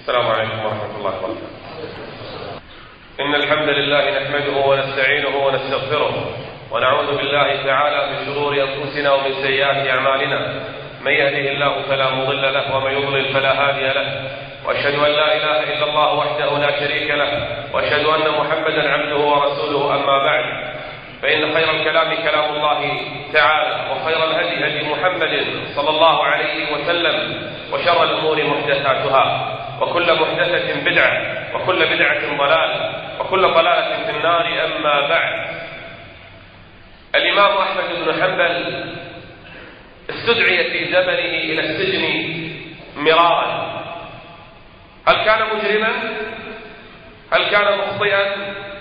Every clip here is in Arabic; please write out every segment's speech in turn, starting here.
السلام عليكم ورحمة الله وبركاته. إن الحمد لله نحمده ونستعينه ونستغفره ونعوذ بالله تعالى من شرور أنفسنا ومن سيئات أعمالنا. من يهده الله فلا مضل له ومن يضلل فلا هادي له، وأشهد أن لا إله إلا الله وحده لا شريك له، وأشهد أن محمدا عبده ورسوله. أما بعد، فإن خير الكلام كلام الله تعالى، وخير الهدي هدي محمد صلى الله عليه وسلم، وشر الأمور محدثاتها، وكل محدثة بدعة، وكل بدعة ضلالة، وكل ضلالة في النار. أما بعد، الإمام أحمد بن حنبل استدعي في زمنه إلى السجن مرارا. هل كان مجرما؟ هل كان مخطئا؟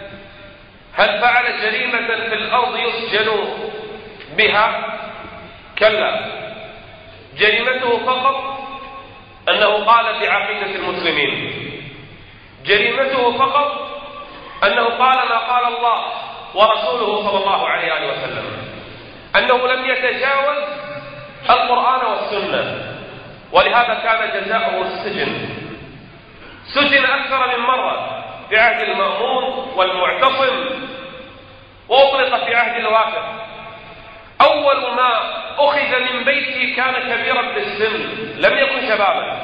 هل فعل جريمة في الأرض يسجن بها؟ كلا، جريمته فقط أنه قال بعقيدة المسلمين، جريمته فقط أنه قال ما قال الله ورسوله صلى الله عليه وسلم، أنه لم يتجاوز القرآن والسنة، ولهذا كان جزاؤه السجن. سجن أكثر من مرة في عهد المأمون والمعتصم، وأطلق في عهد الواثق. أول ما أخذ من بيته كان كبيرا بالسن، لم يكن شبابا.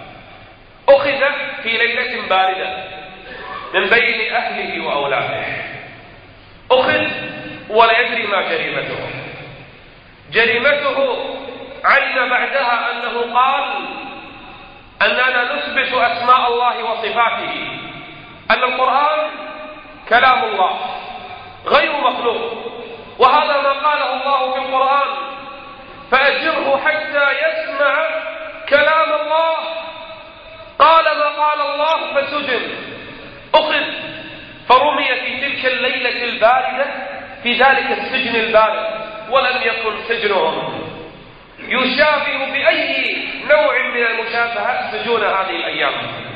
أخذ في ليلة باردة من بين أهله وأولاده، أخذ ولا يدري ما جريمته. جريمته علم بعدها أنه قال أننا نثبت أسماء الله وصفاته، أن القرآن كلام الله غير مخلوق، وهذا ما قاله الله في القرآن، فأجره حتى يسمع كلام الله. قال ما قال الله فسجن، أخذ فرمي في تلك الليلة الباردة في ذلك السجن البارد، ولم يكن سجنهم يشابه بأي نوع من المشابهات سجون هذه الأيام،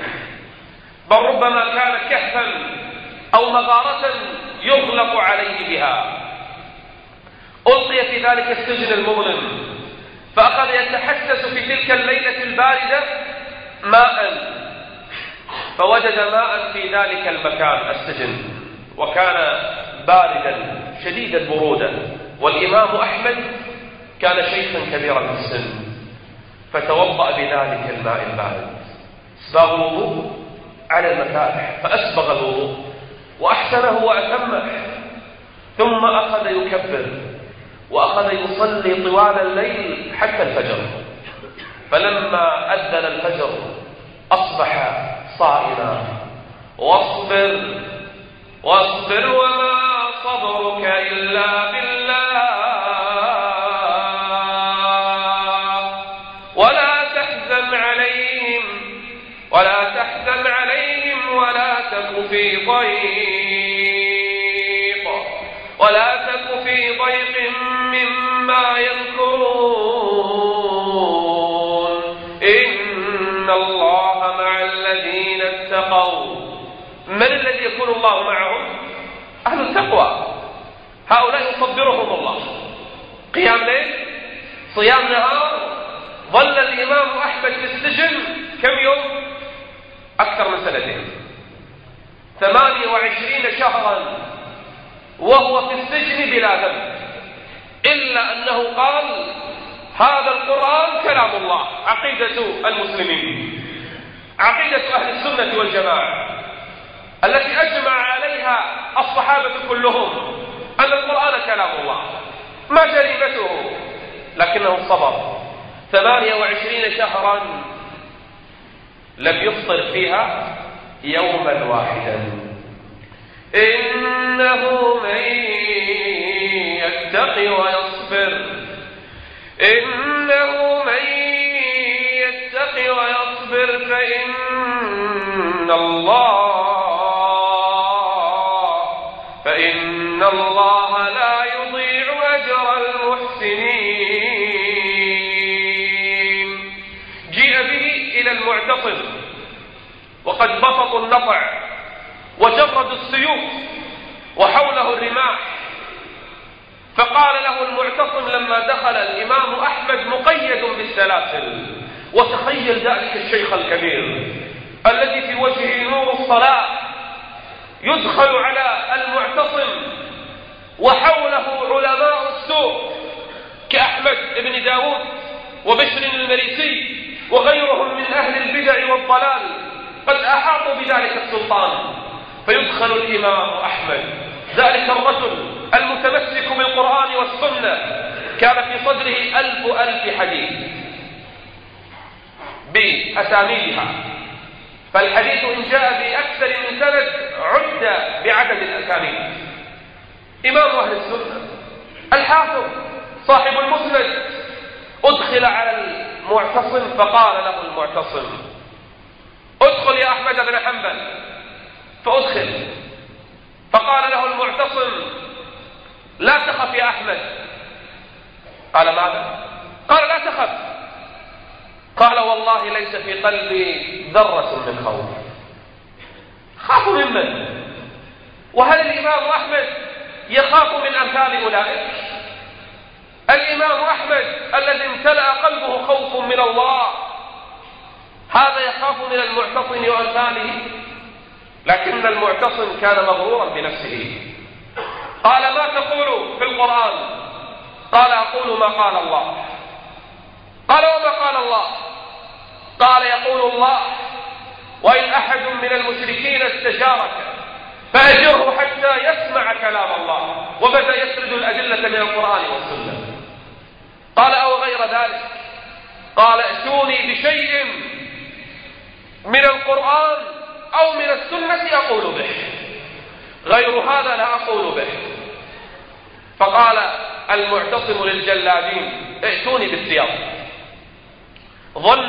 بل ربما كان كهفا أو مغارة يغلق عليه بها. ألقي في ذلك السجن المظلم، فأخذ يتحسس في تلك الليلة الباردة ماء، فوجد ماء في ذلك المكان السجن، وكان باردا شديد البرودة. والإمام أحمد كان شيخا كبيرا في السن، فتوضأ بذلك الماء البارد، اسباغ الوضوء على المكاره، فأسبغ الوضوء وأحسنه وأتمه، ثم أخذ يكبر وأخذ يصلي طوال الليل حتى الفجر. فلما أذن الفجر أصبح صائما. واصبر واصبر وما صبرك إلا بالله، ولا تحزن عليهم ولا تك في ضيق مما يمكرون، إن الله مع الذين اتقوا. من الذي يكون الله معهم؟ أهل التقوى. هؤلاء يصبرهم الله. قيام ليل، صيام نهار. ظل الإمام أحمد في السجن كم يوم؟ أكثر من 2 28 شهرا وهو في السجن بلا ذنب، إلا أنه قال هذا القرآن كلام الله. عقيدة المسلمين، عقيدة أهل السنة والجماعة التي أجمع عليها الصحابة كلهم أن القرآن كلام الله. ما جريمته؟ لكنه صبر 28 شهرا لم يفطر فيها يوما واحدا. إنه من يتقي ويصبر فإن الله لا يضيع أجر المحسنين. جيء به إلى المعتصم وقد بسطوا النطع وجردوا السيوف وحوله الرماح، فقال له المعتصم لما دخل الإمام أحمد مقيد بالسلاسل، وتخيل ذلك الشيخ الكبير الذي في وجهه نور الصلاة يدخل على المعتصم وحوله علماء السوء كأحمد بن داود وبشر المريسي وغيرهم من أهل البدع والضلال قد أحاطوا بذلك السلطان، فيدخل الإمام أحمد ذلك الرجل المتمسك بالقرآن والسنة كان في صدره 1000 حديث بأسانيدها، فالحديث إن جاء بأكثر من سند عد بعدد الأسانيد. إمام أهل السنة الحافظ صاحب المسند أدخل على المعتصم فقال له المعتصم: ادخل يا أحمد بن حنبل. فأدخل فقال له المعتصم: لا تخف يا أحمد. قال: ماذا؟ قال: لا تخف. قال: والله ليس في قلبي ذرة من خوف. خاف ممن؟ وهل الإمام أحمد يخاف من أمثال أولئك؟ الإمام أحمد الذي امتلأ قلبه خوف من الله هذا يخاف من المعتصم وأمثاله؟ لكن المعتصم كان مغرورا بنفسه. قال: ما تقول في القرآن؟ قال: أقول ما قال الله. قال: وما قال الله؟ قال: يقول الله: وإن أحد من المشركين استجارك فأجره حتى يسمع كلام الله. وبدأ يسرد الأدلة من القرآن والسنة. قال: أو غير ذلك؟ قال: ائتوني بشيء من القرآن أو من السنة أقول به، غير هذا لا أقول به. فقال المعتصم للجلادين: ائتوني بالسياط. ظن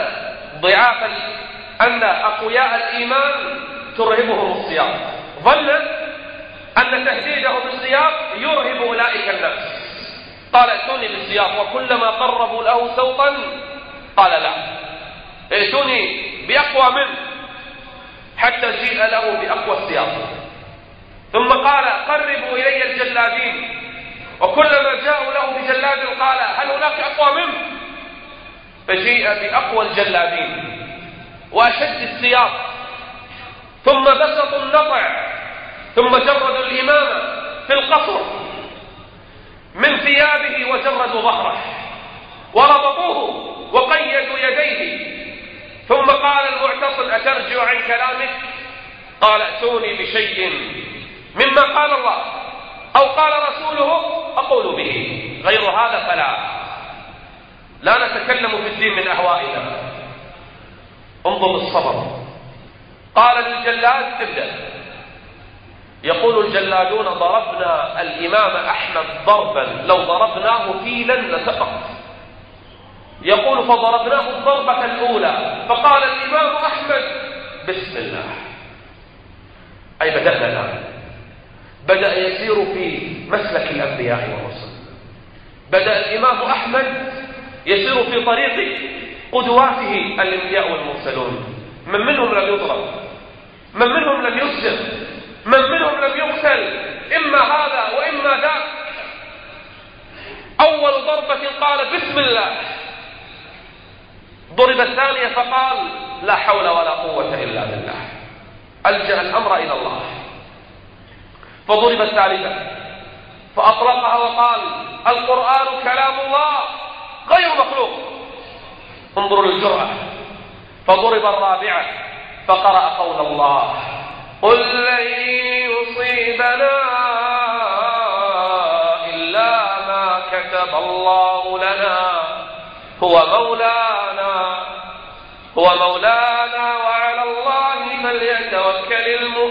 أن أقوياء الإيمان ترهبهم السياط، ظن أن تهديده بالسياط يرهب أولئك الناس. قال: ائتوني بالسياط. وكلما قربوا له سوطا قال: لا، ائتوني بأقوى منه، حتى جيء له بأقوى السياط. ثم قال: قربوا إلي الجلادين. وكلما جاءوا له بجلاد قال: هل هناك أقوى منه؟ فجيء بأقوى الجلادين وأشد السياط، ثم بسطوا النطع، ثم جردوا الإمام في القصر من ثيابه وجردوا ظهره وربطوه وقيدوا يديه. ثم قال المعتصم: أترجع عن كلامك؟ قال: ائتوني بشيء مما قال الله أو قال رسوله أقول به، غير هذا فلا. لا نتكلم في الدين من أهوائنا. انظر الصبر. قال للجلاد: ابدأ. يقول الجلادون: ضربنا الإمام أحمد ضربا لو ضربناه فيلا لسقط. يقول: فضربناه الضربة الأولى فقال الإمام أحمد: بسم الله. أي بدأنا الآن. بدأ يسير في مسلك الأنبياء والرسل. بدأ الإمام أحمد يسير في طريق قدواته الأنبياء والمرسلون. من منهم لم يضرب، من منهم لم يسجن، من منهم لم يقتل، إما هذا وإما ذاك. أول ضربة قال: بسم الله. ضرب الثانية فقال: لا حول ولا قوة إلا بالله. ألجأ الأمر إلى الله. فضرب الثالثة فأطلقها وقال: القرآن كلام الله غير مخلوق. انظروا للجرأة. فضرب الرابعة فقرأ قول الله: قل لن يصيبنا إلا ما كتب الله لنا هو مولانا وعلى الله فليتوكل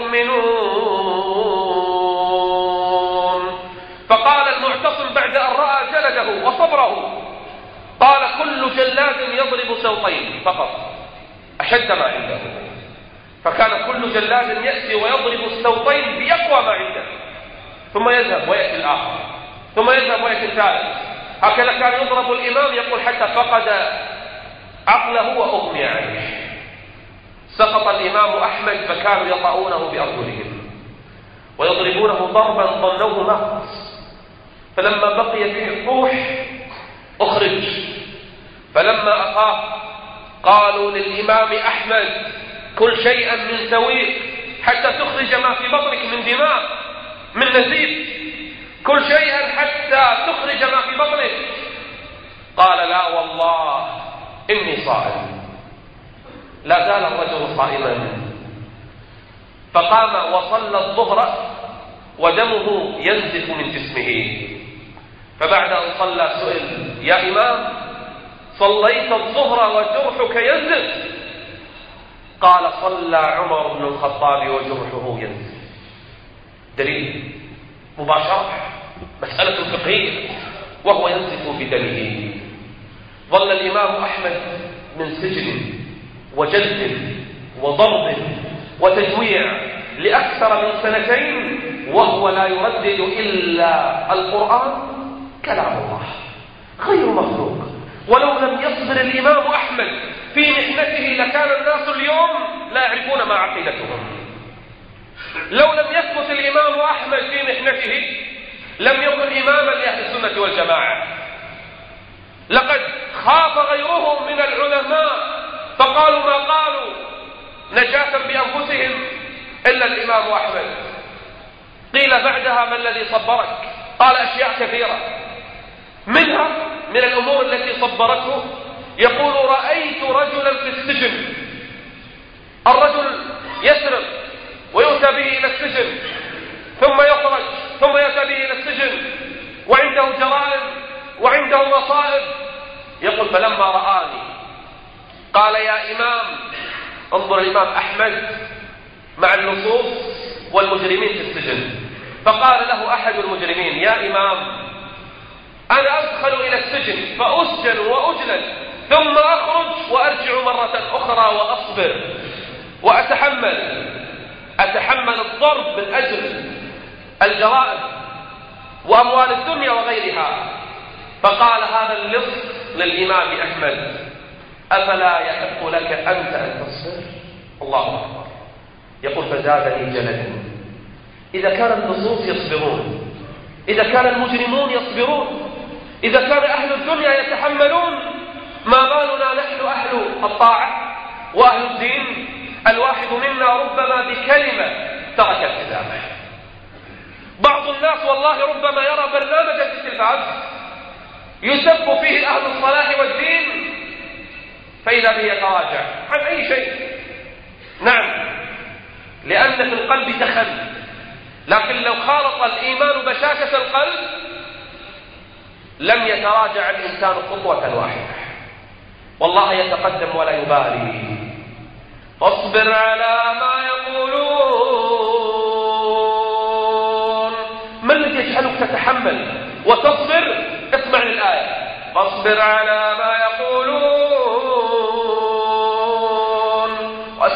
المؤمنون. فقال المعتصم بعد أن رأى جلده وصبره، قال: كل جلاد يضرب سوطين فقط، أشد ما عنده. فكان كل جلاد يأتي ويضرب السوطين بأقوى ما عنده، ثم يذهب ويأتي الآخر، ثم يذهب ويأتي الثالث. هكذا كان يضرب الإمام، يقول حتى فقد عقله وأغمي عليه. سقط الإمام أحمد فكانوا يطعونه بأرجلهم ويضربونه ضربا ظنوه مات. فلما بقي فيه الروح أخرج. فلما أفاق قالوا للإمام أحمد: كل شيئا من سويق حتى تخرج ما في بطنك من دماء، من نزيف، كل شيئا حتى تخرج ما في بطنك. قال لا والله إني صائم. لا زال الرجل صائما، فقام وصلى الظهر ودمه ينزف من جسمه. فبعد أن صلى سئل: يا إمام، صليت الظهر وجرحك ينزف؟ قال: صلى عمر بن الخطاب وجرحه ينزف. دليل مباشرة، مسألة فقهية، وهو ينزف بدمه. ظل الإمام أحمد من سجن وجلد وضرب وتجويع لأكثر من 2 وهو لا يردد إلا القرآن كلام الله غير مخلوق. ولو لم يصبر الإمام أحمد في محنته لكان الناس اليوم لا يعرفون ما عقيدتهم. لو لم يثبت الإمام أحمد في محنته لم يكن إماما لأهل السنة والجماعة. لقد خاف غيرهم من العلماء فقالوا ما قالوا نجاة بأنفسهم إلا الإمام أحمد. قيل بعدها: ما الذي صبرك؟ قال: أشياء كثيرة، منها من الأمور التي صبرته يقول: رأيت رجلا في السجن، الرجل يسرق ويؤتى به إلى السجن ثم يخرج ثم يؤتى به إلى السجن وعنده جرائم وعنده مصائب. يقول: فلما رآني قال: يا إمام، انظر الإمام أحمد مع اللصوص والمجرمين في السجن. فقال له أحد المجرمين: يا إمام، أنا أدخل إلى السجن فأسجن وأجلد ثم أخرج وأرجع مرة أخرى وأصبر وأتحمل الضرب من أجل الجرائم وأموال الدنيا وغيرها. فقال هذا اللص للإمام أحمد: أفلا يحق لك أنت أن تصبر؟ الله أكبر. يقول: فزادني جلدا. إذا كان اللصوص يصبرون، إذا كان المجرمون يصبرون، إذا كان أهل الدنيا يتحملون، ما بالنا نحن أهل الطاعة وأهل الدين؟ الواحد منا ربما بكلمة ترك التزامه. بعض الناس والله ربما يرى برنامجا في التلفاز يسب فيه أهل الصلاح والدين فإذا به يتراجع عن أي شيء. نعم، لأن في القلب دخل، لكن لو خالط الإيمان بشاشة القلب لم يتراجع الإنسان خطوة واحدة، والله يتقدم ولا يبالي. فاصبر على ما يقولون. ما الذي يجعلك تتحمل وتصبر؟ اسمع للآية: فاصبر على ما يقولون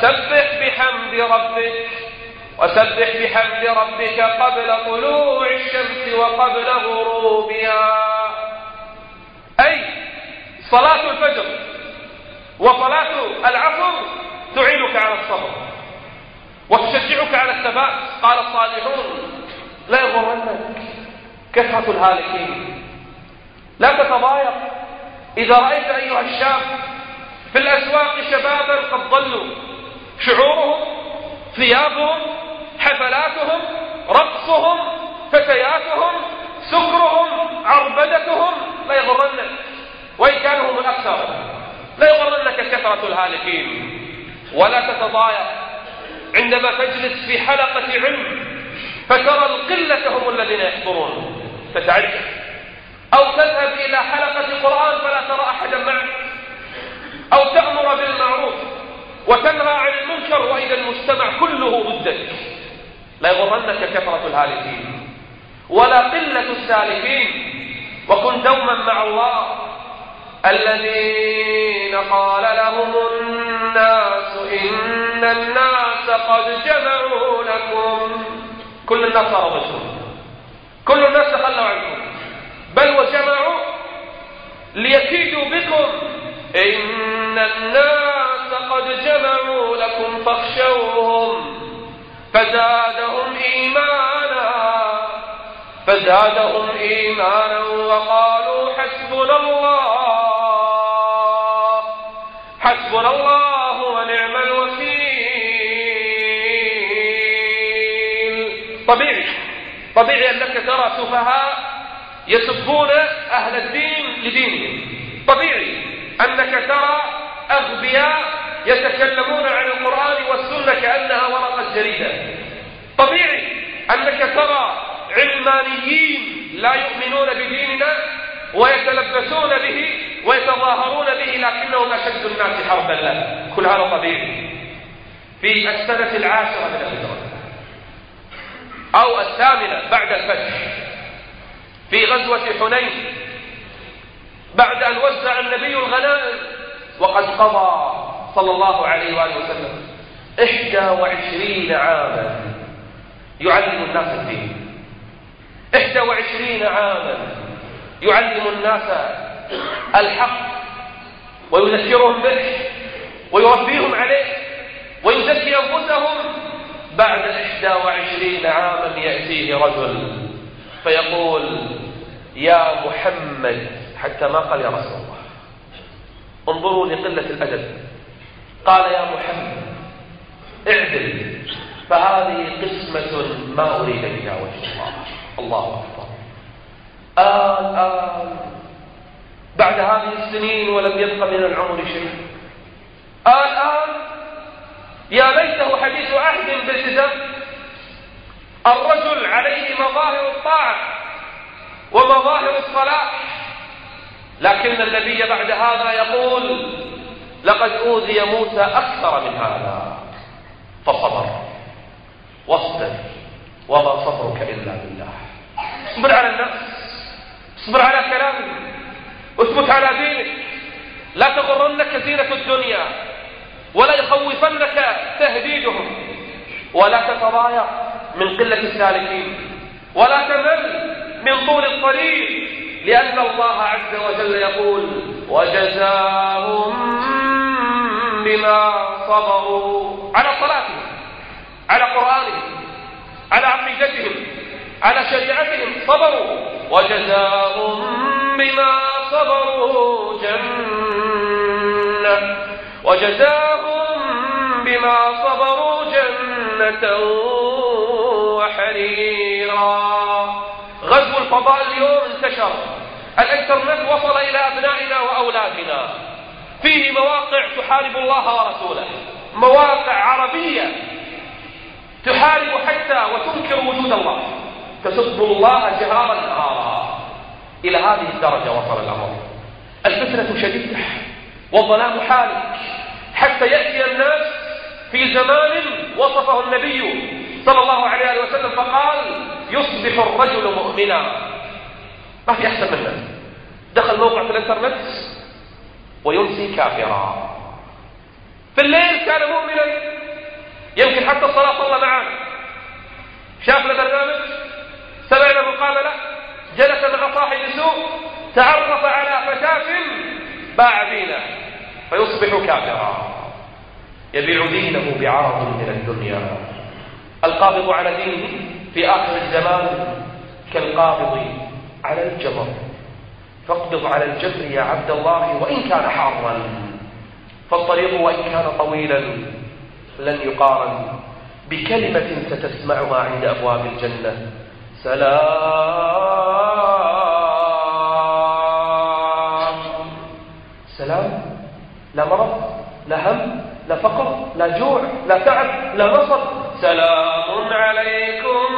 وسبح بحمد ربك قبل طلوع الشمس وقبل غروبها. أي صلاة الفجر وصلاة العصر تعينك على الصبر وتشجعك على الثبات. قال الصالحون: لا يغرنك كثرة الهالكين. لا تتضايق إذا رأيت أيها الشاب في الأسواق شبابا قد ضلوا، شعورهم، ثيابهم، حفلاتهم، رقصهم، فتياتهم، سكرهم، عربدتهم، لا يغرنك، وإن كانوا هم الأكثر. لا يغرنك كثرة الهالكين. ولا تتضايق عندما تجلس في حلقة علم فترى القلة هم الذين يحضرون تتعجب، أو تذهب إلى حلقة قرآن فلا ترى أحدا معك، أو تأمر بالمعروف وتنهى عن المنكر وإذا المجتمع كله ضدك. لا يغرنك كثرة الهالكين ولا قلة السالكين، وكن دوما مع الله. الذين قال لهم الناس إن الناس قد جمعوا لكم. كل الناس صاروا ضدكم، كل الناس تخلوا عنكم، بل وجمعوا ليكيدوا بكم. إن الناس قد جمعوا لكم فاخشوهم فزادهم إيمانا وقالوا حسبنا الله ونعم الوكيل. طبيعي أنك ترى سفهاء يسبون أهل الدين لدينهم، طبيعي أنك ترى أغبياء يتكلمون عن القرآن والسنة كأنها ورقة جريدة، طبيعي أنك ترى علمانيين لا يؤمنون بديننا ويتلبسون به ويتظاهرون به لكنهم أشد الناس حربا له، كل هذا طبيعي. في السنة 10 من الهجرة أو 8 بعد الفتح، في غزوة حنين، بعد أن وزع النبي الغنائم وقد قضى صلى الله عليه وآله وسلم 21 عاما يعلم الناس الدين، 21 عاما يعلم الناس الحق ويذكرهم به ويربيهم عليه ويزكي أنفسهم. بعد 21 عاما يأتيه رجل فيقول يا محمد، حتى ما قال يا رسول الله، انظروا لقلة الأدب، قال يا محمد اعدل فهذه قسمة ما أريد بها وجه الله. الله أكبر. الآن بعد هذه السنين ولم يبق من العمر شيء، الآن يا ليته حديث عهد بالتزام، الرجل عليه مظاهر الطاعة ومظاهر الصلاح، لكن النبي بعد هذا يقول لقد أوذي موسى أكثر من هذا فصبر واصبر وما صبرك إلا بالله. اصبر على الناس، اصبر على كلامك، اثبت على دينك، لا تغرنك زينة الدنيا ولا يخوفنك تهديدهم، ولا تتضايق من قلة السالكين، ولا تمل من طول الطريق، لأن الله عز وجل يقول وجزاهم بما صبروا على صلاتهم، على قرآنهم، على عقيدتهم، على شريعتهم، صبروا وجزاهم بما صبروا جنة، وجزاهم بما صبروا جنة وحريرا. غزو الفضاء اليوم انتشر، الانترنت وصل إلى أبنائنا وأولادنا، فيه مواقع تحارب الله ورسوله، مواقع عربية تحارب حتى وتنكر وجود الله، تسب الله جهارا نهارا. إلى هذه الدرجة وصل الأمر. الفتنة شديدة والظلام حالك، حتى يأتي الناس في زمان وصفه النبي صلى الله عليه وسلم فقال يصبح الرجل مؤمنا. ما في أحسن منه، دخل موقع في الانترنت ويمسي كافرا. في الليل كان مؤمنا، يمكن حتى الصلاة صلى معنا، شاف له برنامج، سمع له مقابلة، جلس مع صاحب سوء، تعرف على فتاة باع دينه فيصبح كافرا، يبيع دينه بعرض من الدنيا. القابض على دينه في آخر الزمان كالقابض على الجمر، فاقبض على الجمر يا عبد الله وإن كان حارا، فالطريق وإن كان طويلا لن يقارن بكلمة ستسمعها عند أبواب الجنة: سلام. سلام، لا مرض، لا هم، لا فقر، لا جوع، لا تعب، لا نصب. سلام عليكم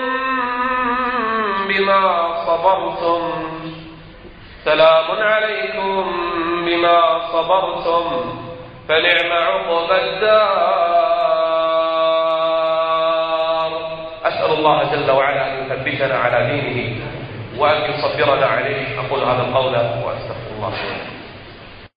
بما صبرتم، سلام عليكم بما صبرتم فنعم عقبى الدار. أسأل الله جل وعلا أن يثبتنا على دينه وأن يصبرنا عليه. أقول هذا القول وأستغفر الله.